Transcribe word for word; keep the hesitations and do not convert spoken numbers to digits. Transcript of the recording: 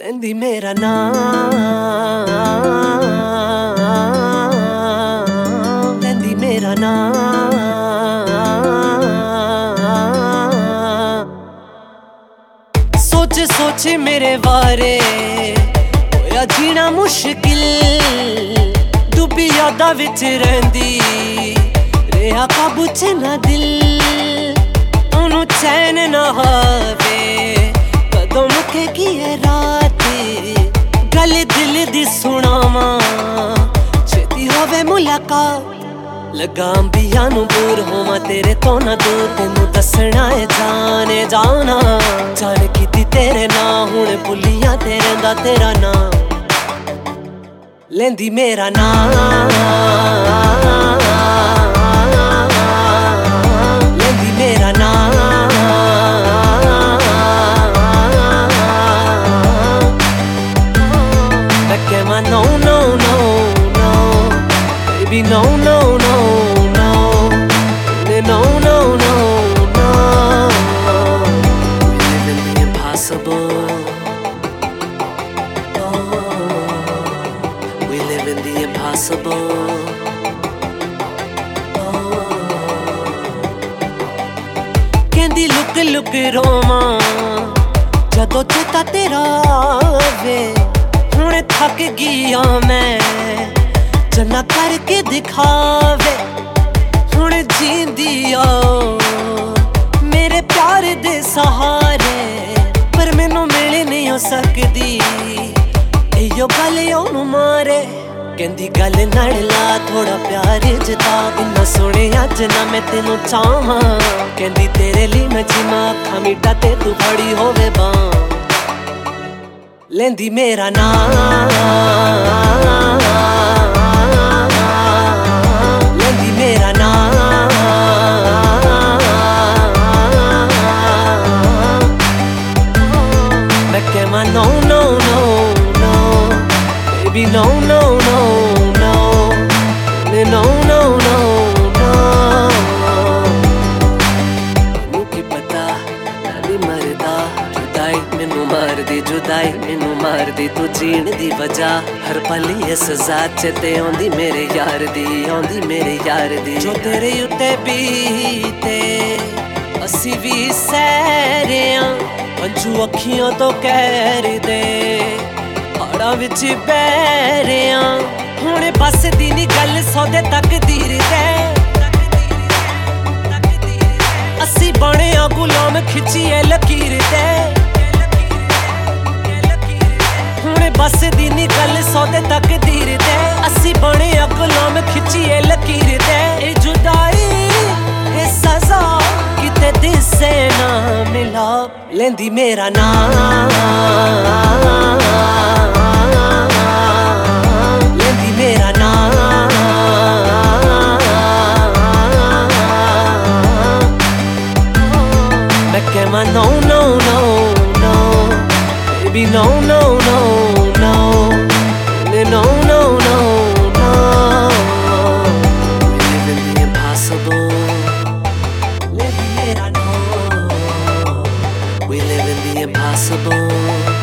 लेंदी मेरा नाम, लेंदी मेरा नाम। सोच सोच मेरे बारे होया जीना मुश्किल, डुबी यादा विच रहिंदी रेहा काबू च ना दिल। ओनू चैन ना हावे कदों मुकेगी ए रात, गल दिल दी सुनावां छेती होवे मुलाकात। लगा अंबिया नू दूर होवां तेरे तो ना दूर, तेनू दसना है जाने जाना। जान कीती तेरे ना हुण भुलिया तेरे दा तेरा ना, लेंदी मेरा नाम, लेंदी मेरा नाम। मैं कहवां no no no no baby, no no no no no no no no। We live in the impossible, we live in the impossible। कहंदी लुक लुक रोवां जदों चेता तेरा आवे, हुण थक गईया मैं जन्ना करके दिखावे। हुण जींदी आओ मेरे प्यार दे सहारे, पर मैनू मिल नहीं हो सकदी इयो गल ओनू मारे। कहंदी गल नाल ला थोड़ा प्यार जता, इन्ना सोहणे अज ना मैं तेनू चाहां। कहंदी तेरे लिए मैं जीवां अखां मीटा ते तू बड़ी होवे बां, लेंदी मेरा नाम, लेंदी मेरा नाम। मैं कहवां no no no no baby, no no no no no no no no। मैनू की पता मैं भी मरदा, जुदाई मैनू मारदी, जुदाई मैनू मारदी तू जीण दी वजह। हर पल ये सजा चेते आउंदी मेरे यार दी, आउंदी मेरे यार दी। जो तेरे उत्ते बीते असी भी सैरियां, पंजू अखियों तो कहर दे हाड़ा विच बैरियां। हुण बस दी नी गल सौदे तकदीर दे, असी बने आ गुलाम खिचिए लकीर दे। हुण बस दी नी गल सौदे तकदीर दे, असी बने आ गुलाम खिचिए लकीर दे। ए जुदाई ए सजा किते दिसे ना मिला, लेंदी मेरा नाम, लेंदी मेरा नाम। मैं कहवां no no no no baby, no no no no no no no no। We live in the impossible, लेंदी मेरा नाम, we live in the impossible।